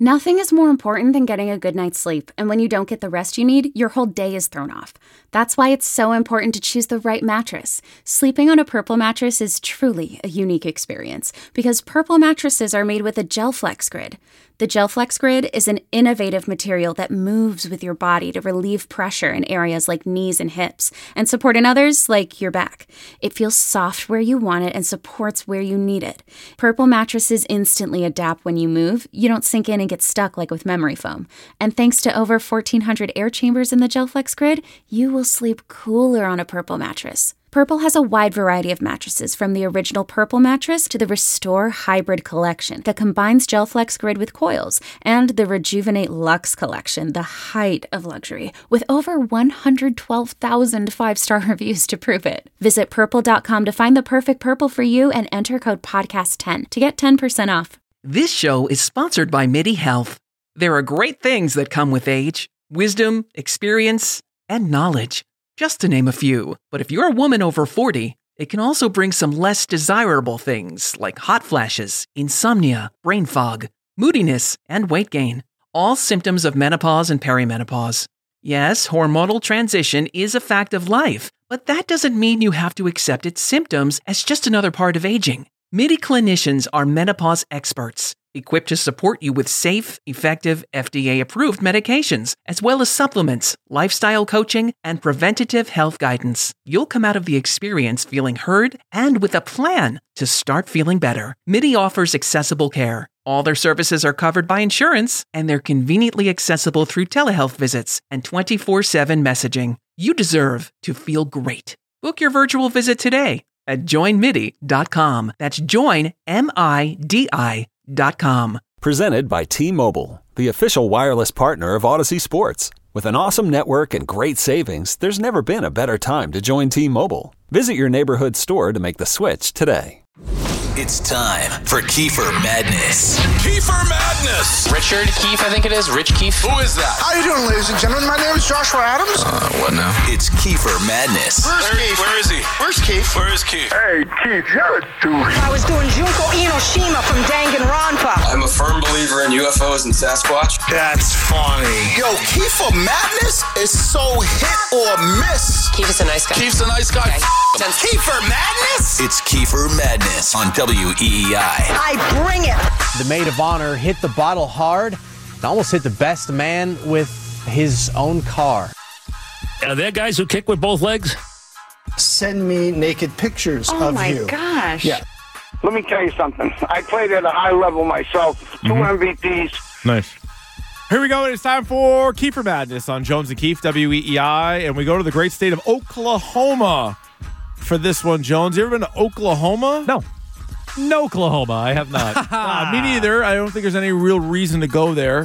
Nothing is more important than getting a good night's sleep, and when you don't get the rest you need, your whole day is thrown off. That's why it's so important to choose the right mattress. Sleeping on a Purple mattress is truly a unique experience, because Purple mattresses are made with a GelFlex Grid. The GelFlex Grid is an innovative material that moves with your body to relieve pressure in areas like knees and hips, and support in others like your back. It feels soft where you want it and supports where you need it. Purple mattresses instantly adapt when you move. You don't sink in and get stuck like with memory foam. And thanks to over 1,400 air chambers in the GelFlex Grid, you will sleep cooler on a Purple mattress. Purple has a wide variety of mattresses, from the original Purple mattress to the Restore Hybrid collection that combines GelFlex Grid with coils, and the Rejuvenate Luxe collection, the height of luxury, with over 112,000 five-star reviews to prove it. Visit purple.com to find the perfect Purple for you and enter code podcast10 to get 10% off. This show is sponsored by MIDI Health. There are great things that come with age: wisdom, experience, and knowledge, just to name a few. But if you're a woman over 40, it can also bring some less desirable things like hot flashes, insomnia, brain fog, moodiness, and weight gain, all symptoms of menopause and perimenopause. Yes, hormonal transition is a fact of life, but that doesn't mean you have to accept its symptoms as just another part of aging. MIDI clinicians are menopause experts, equipped to support you with safe, effective, FDA-approved medications, as well as supplements, lifestyle coaching, and preventative health guidance. You'll come out of the experience feeling heard and with a plan to start feeling better. MIDI offers accessible care. All their services are covered by insurance, and they're conveniently accessible through telehealth visits and 24/7 messaging. You deserve to feel great. Book your virtual visit today at joinmidi.com. That's joinmidi.com. Presented by T-Mobile, the official wireless partner of Odyssey Sports. With an awesome network and great savings, there's never been a better time to join T-Mobile. Visit your neighborhood store to make the switch today. It's time for Kiefer Madness. Kiefer Madness! Richard Keefe, I think it is. Rich Keefe. Who is that? How you doing, ladies and gentlemen? My name is Joshua Adams. What now? It's Kiefer Madness. Where is he? Where's Keith? Where is Keith? Hey, Keith, you're a douche. I was doing Junko Inoshima from Danganronpa. I'm a firm believer in UFOs and Sasquatch. That's funny. Yo, Kiefer Madness is so hit or miss. Keefe is a nice guy. Keith's a nice guy. Okay. Kiefer Madness? It's Kiefer Madness on WEEI. I bring it. The maid of honor hit the bottle hard and almost hit the best man with his own car. Are there guys who kick with both legs? Send me naked pictures of you. Oh, my gosh. Yeah. Let me tell you something. I played at a high level myself. 2 MVPs. Nice. Here we go. It's time for Kiefer Madness on Jones and Keefe, WEEI. And we go to the great state of Oklahoma for this one, Jones. You ever been to Oklahoma? No. No, Oklahoma. I have not. Me neither. I don't think there's any real reason to go there.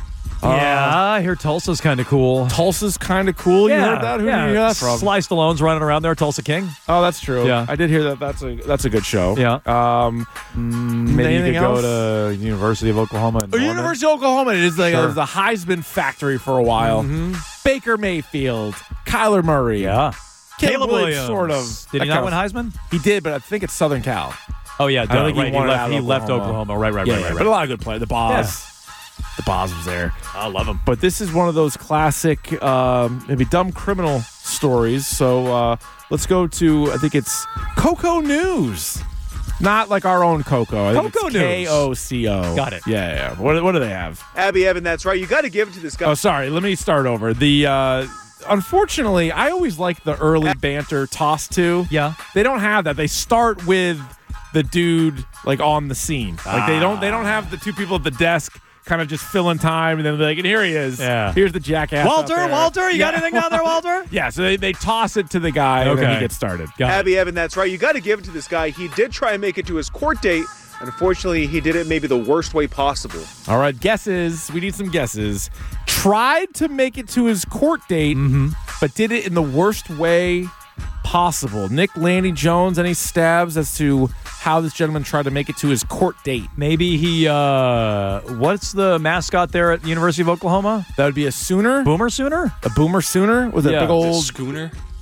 Yeah, I hear Tulsa's kind of cool. Tulsa's kind of cool. You heard that? Who did you hear that from? Sly Stallone's running around there, Tulsa King. Oh, that's true. Yeah. I did hear that. That's a good show. Yeah. Maybe you could go to University of Oklahoma. University of Oklahoma. It is like Sure. it was the Heisman factory for a while. Baker Mayfield, Kyler Murray. Yeah. Caleb Williams, sort of. Did he not win Heisman? He did, but I think it's Southern Cal. Oh, yeah. I don't think he left Oklahoma. Right. But a lot of good play. The Boz. The Boz was there. I love him. But this is one of those classic, maybe dumb criminal stories. So let's go to, I think it's Coco News. Not like our own Coco. I think Coco it's News. KOCO. Got it. Yeah. What do they have? Abby Evan, that's right. You got to give it to this guy. Oh, sorry. Let me start over. The unfortunately, I always like the early banter toss to. Yeah. They don't have that. They start with the dude like on the scene. Like they don't have the two people at the desk kind of just filling time, and then they're like, and here he is. Yeah. Here's the jackass. Walter, you got anything down there, Walter? Yeah, so they toss it to the guy, and then he gets started. Abby Evan, that's right. You got to give it to this guy. He did try and make it to his court date. Unfortunately, he did it maybe the worst way possible. All right, guesses. We need some guesses. Tried to make it to his court date, but did it in the worst way possible. Nick Landy Jones, any stabs as to how this gentleman tried to make it to his court date? Maybe he, what's the mascot there at the University of Oklahoma? That would be a Sooner? Boomer Sooner? A Boomer Sooner? Was it a big old schooner?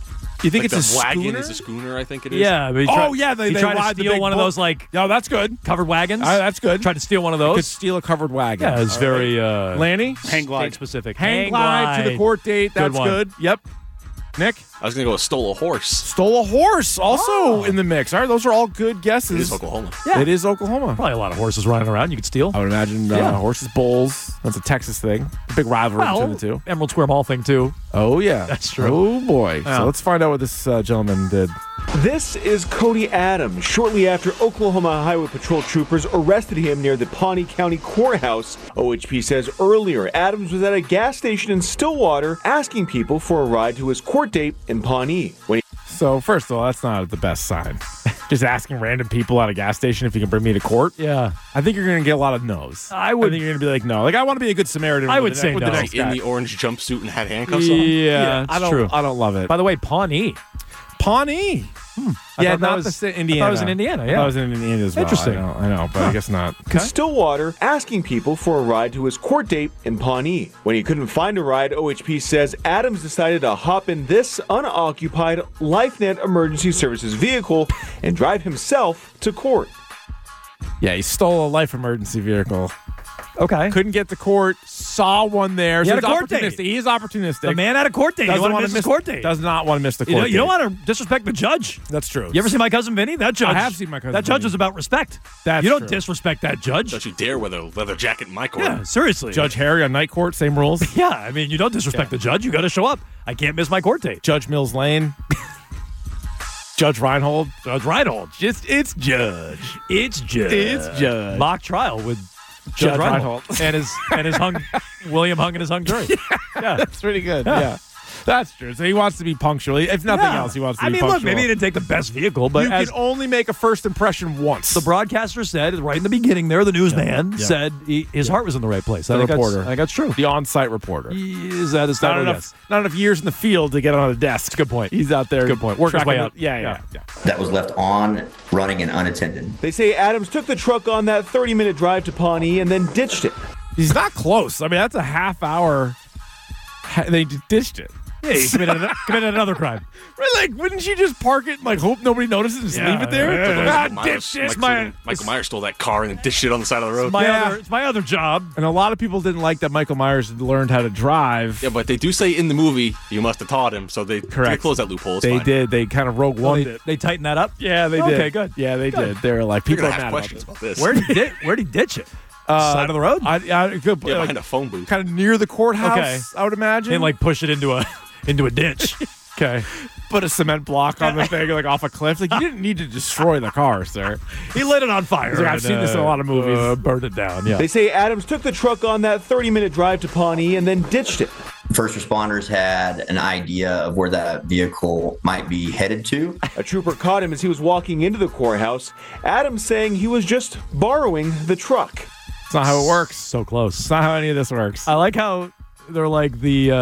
You think Like it's the a wagon schooner? is a schooner, I think it is. Yeah. But they he tried to ride the steal big one of boat. those like No, that's good. covered wagons. That's good. Tried to steal one of Could those. steal a covered wagon. Yeah, it's very Lanny? Hang glide. state specific. Hang glide to the court date. That's one. good. Yep. Nick? I was going to go with stole a horse. Stole a horse also in the mix. All right, those are all good guesses. It is Oklahoma. Yeah. It is Oklahoma. Probably a lot of horses running around. You could steal. I would imagine horses, bulls. That's a Texas thing. Big rivalry between the two. Emerald Square Mall thing too. Oh, yeah. That's true. Oh, boy. Yeah. So let's find out what this gentleman did. This is Cody Adams. Shortly after Oklahoma Highway Patrol troopers arrested him near the Pawnee County Courthouse. OHP says earlier, Adams was at a gas station in Stillwater asking people for a ride to his court date in Pawnee. So, first of all, that's not the best sign. Just asking random people at a gas station if you can bring me to court. Yeah. I think you're going to get a lot of no's. I think you're going to be like, no. Like, I want to be a good Samaritan. I would say with no. the next In guy. the orange jumpsuit and had handcuffs on. Yeah, that's true. I don't love it. By the way, Pawnee. Pawnee. I Yeah, thought that not was- the state I Indiana. thought it was in Indiana, yeah. I was in Indiana as well. Interesting. I know, but I guess not. Stillwater asking people for a ride to his court date in Pawnee. When he couldn't find a ride, OHP says Adams decided to hop in this unoccupied LifeNet Emergency Services vehicle and drive himself to court. Yeah, he stole a life emergency vehicle. Okay. Couldn't get to court, saw one there. He So had he's a court date. opportunistic. He is opportunistic. The man had a court date. He Doesn't wanted want to to miss his court date. Does not want to miss the court You don't date. want to disrespect the judge. That's true. You ever see My Cousin Vinny? That judge. I have seen My Cousin That judge Vinny. was about respect. That's you don't true. disrespect that judge. Don't you dare wear the leather jacket in my court. Yeah, seriously. Judge Harry on night court, same rules. Yeah, I mean, you don't disrespect the judge. You got to show up. I can't miss my court date. Judge Mills Lane. Judge Reinhold. Judge Reinhold. It's Judge. It's Judge. Mock trial with Judge Reinhold and his hung William Hung and his hung jury. Yeah, That's pretty good. Yeah. That's true. So he wants to be punctual. If nothing else, he wants to be punctual. Look, maybe he didn't take the best vehicle, but you as can only make a first impression once. the broadcaster said right in the beginning there, the newsman said his heart was in the right place. The reporter. I think that's true. The on-site reporter. Is that his Not title? enough, not enough years in the field to get on a desk. Good point. He's out there. Good point. Work his way tracking up. Yeah. That was left on, running, and unattended. They say Adams took the truck on that 30-minute drive to Pawnee and then ditched it. He's not close. I mean, that's a half hour. They ditched it. Yeah, he committed another crime. Right, like, wouldn't you just park it and like hope nobody notices and just leave it there? Ditch it. Michael Myers stole that car and then ditched it on the side of the road. It's my other job. And a lot of people didn't like that Michael Myers learned how to drive. Yeah, but they do say in the movie you must have taught him, so they closed that loophole. It's They fine. did. They kind of Rogue One it. They tightened that up. Yeah, they did. Okay, good. Yeah, they did. They were like, You're people gonna are have mad questions about this. Where'd he ditch it? Side of the road? Good, behind a phone booth. Kind of near the courthouse, Okay. I would imagine. And like push it into a ditch. Okay. Put a cement block on the thing, like off a cliff. Like, you didn't need to destroy the car, sir. He lit it on fire. I've seen this in a lot of movies. Burned it down, yeah. They say Adams took the truck on that 30-minute drive to Pawnee and then ditched it. First responders had an idea of where that vehicle might be headed to. A trooper caught him as he was walking into the courthouse. Adams saying he was just borrowing the truck. That's not how it works. So close. It's not how any of this works. I like how they're like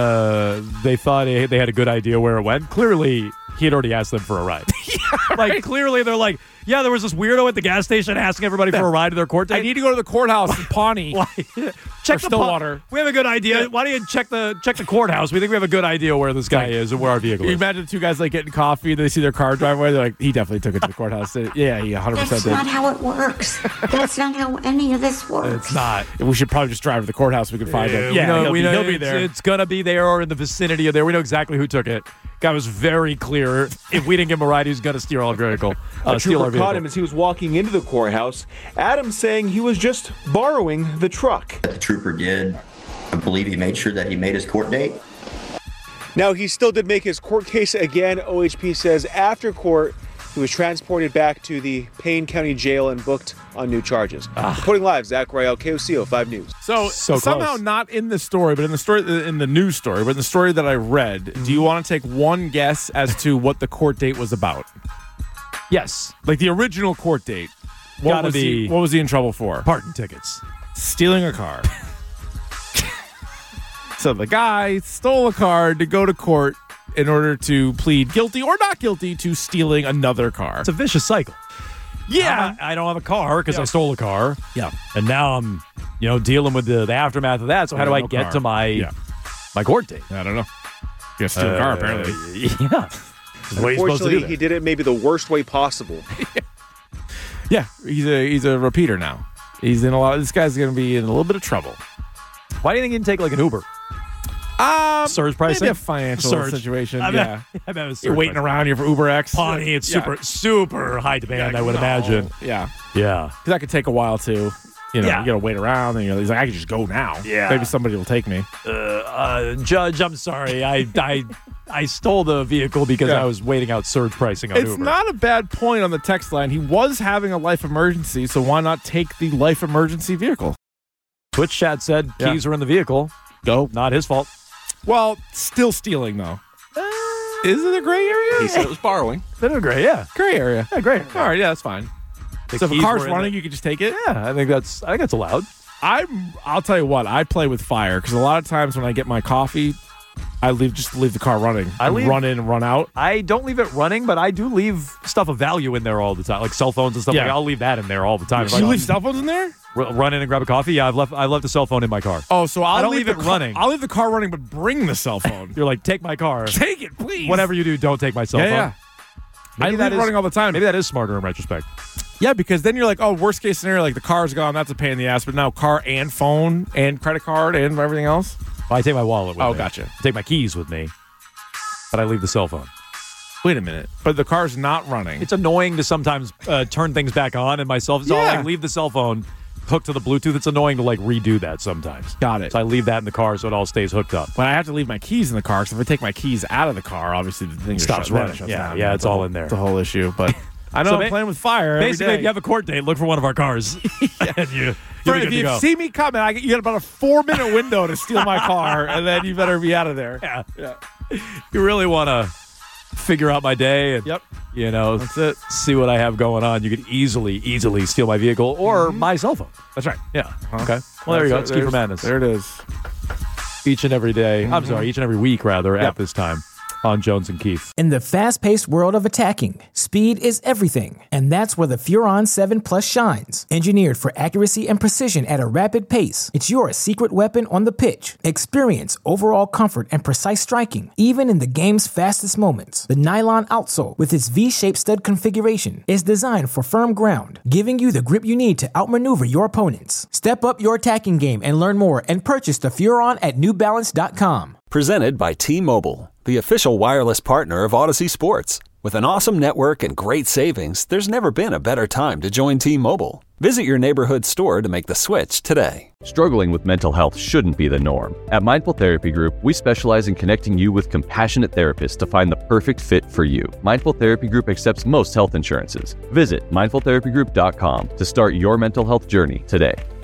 they thought they had a good idea where it went. Clearly, he had already asked them for a ride. Like, clearly, they're like, yeah, there was this weirdo at the gas station asking everybody for a ride to their court date. I need to go to the courthouse in Pawnee. Check or Stillwater. We have a good idea. Why don't you check the courthouse? We think we have a good idea where this guy is and where our vehicle You is. imagine two guys like getting coffee, they see their car drive away, they're like, he definitely took it to the courthouse. Yeah, he 100% That's did. not how it works. That's not how any of this works. It's not. We should probably just drive to the courthouse. We can find him. Yeah, we know he'll be there. It's gonna be there or in the vicinity of there. We know exactly who took it. Guy was very clear. If we didn't give him a ride, he was gonna steal our vehicle. A Steal our trooper vehicle. caught him as he was walking into the courthouse. Adams saying he was just borrowing the truck. The trooper did, I believe he made sure that he made his court date. Now, he still did make his court case again. OHP says after court, he was transported back to the Payne County Jail and booked on new charges. Reporting live, Zach Royale, KOCO 5 News. So somehow close. not in the story, but in the news story, but in the story that I read, do you want to take one guess as to what the court date was about? Yes. Like the original court date. What was he in trouble for? Parking tickets. Stealing a car. So the guy stole a car to go to court in order to plead guilty or not guilty to stealing another car. It's a vicious cycle. Yeah. I don't have a car because I stole a car. Yeah. And now I'm, dealing with the aftermath of that. So how do I get to my court date? I don't know. You gotta steal a car, apparently. Yeah. the way you're supposed to do Unfortunately, that. he did it maybe the worst way possible. Yeah, he's a repeater now. He's in a lot. This guy's going to be in a little bit of trouble. Why do you think he didn't take like an Uber? Surge pricing? Maybe a financial Surge. situation. I bet- Yeah. I bet it was You're surge waiting pricing. around here for Uber X. Pawnee, it's Yeah. super high demand, I would imagine. Yeah. Yeah. Because that could take a while too. You know, Yeah. you got to wait around. And he's like, I can just go now. Yeah. Maybe somebody will take me. Judge, I'm sorry. I stole the vehicle because Yeah. I was waiting out surge pricing on It's Uber. not a bad point on the text line. He was having a life emergency, so why not take the life emergency vehicle? Twitch chat said Yeah. keys are in the vehicle. Go. Not his fault. Well, still stealing though. Is it a gray area? He said it was borrowing. They're gray, yeah. Gray area. Yeah, great. All right, yeah, that's fine. The So if a keys car's were in running, the- you can just take it. Yeah, I think that's allowed. I'll tell you what, I play with fire because a lot of times when I get my coffee, I leave the car running. I leave- run in and run out. I don't leave it running, but I do leave stuff of value in there all the time, like cell phones and stuff. Yeah. Like I'll leave that in there all the time. If You I leave cell phones in there? run in and grab a coffee. Yeah, I've left a cell phone in my car. Oh, so I I'll don't leave leave it the car- running. I'll leave the car running, but bring the cell phone. You're like, take my car. Take it, please. Whatever you do, don't take my cell Yeah, phone. yeah. I Maybe leave that it is- running all the time. Maybe that is smarter in retrospect. Yeah, because then you're like, oh, worst case scenario, like the car's gone. That's a pain in the ass. But now car and phone and credit card and everything else. Well, I take my wallet with me. Oh, gotcha. I take my keys with me, but I leave the cell phone. Wait a minute. But the car's not running. It's annoying to sometimes turn things back on and my cell phone. So I'll Yeah. like leave the cell phone hooked to the Bluetooth. It's annoying to like redo that sometimes. Got it. So I leave that in the car so it all stays hooked up. But I have to leave my keys in the car. So if I take my keys out of the car, obviously the thing Stops shut- then running. it shuts Yeah, down. yeah, it's all in there. It's a whole issue. But I know So I'm playing with fire. every Basically, day. if you have a court date, look for one of our cars. And you're good If to you go. see me coming, you got about a 4-minute window to steal my car, and then you better be out of there. Yeah. You really want to figure out my day and Yep. that's it. See what I have going on. You could easily steal my vehicle or my cell phone. That's right. Yeah. Okay. Well, there you go. It's Keeper There's- Madness. There it is. Each and every day. I'm sorry, each and every week rather Yep. at this time on Jones and Keith. In the fast-paced world of attacking, speed is everything, and that's where the Furon 7 Plus shines. Engineered for accuracy and precision at a rapid pace, it's your secret weapon on the pitch. Experience overall comfort and precise striking, even in the game's fastest moments. The nylon outsole, with its V-shaped stud configuration, is designed for firm ground, giving you the grip you need to outmaneuver your opponents. Step up your attacking game and learn more and purchase the Furon at NewBalance.com. Presented by T-Mobile, the official wireless partner of Odyssey Sports. With an awesome network and great savings, there's never been a better time to join T-Mobile. Visit your neighborhood store to make the switch today. Struggling with mental health shouldn't be the norm. At Mindful Therapy Group, we specialize in connecting you with compassionate therapists to find the perfect fit for you. Mindful Therapy Group accepts most health insurances. Visit mindfultherapygroup.com to start your mental health journey today.